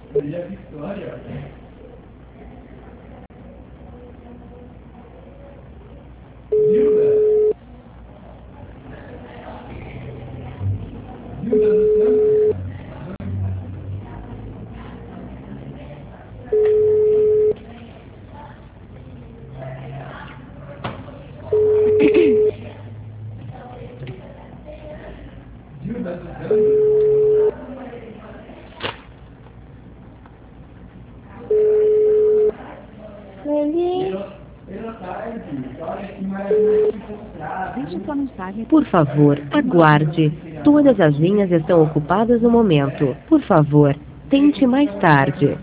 Maria Vitória. Vilda. Vilda dos Santos. Vilda dos Santos. Pela tarde, olha que maravilha encontrar. Deixe sua mensagem. Por favor, aguarde. Todas as linhas estão ocupadas no momento. Por favor, tente mais tarde.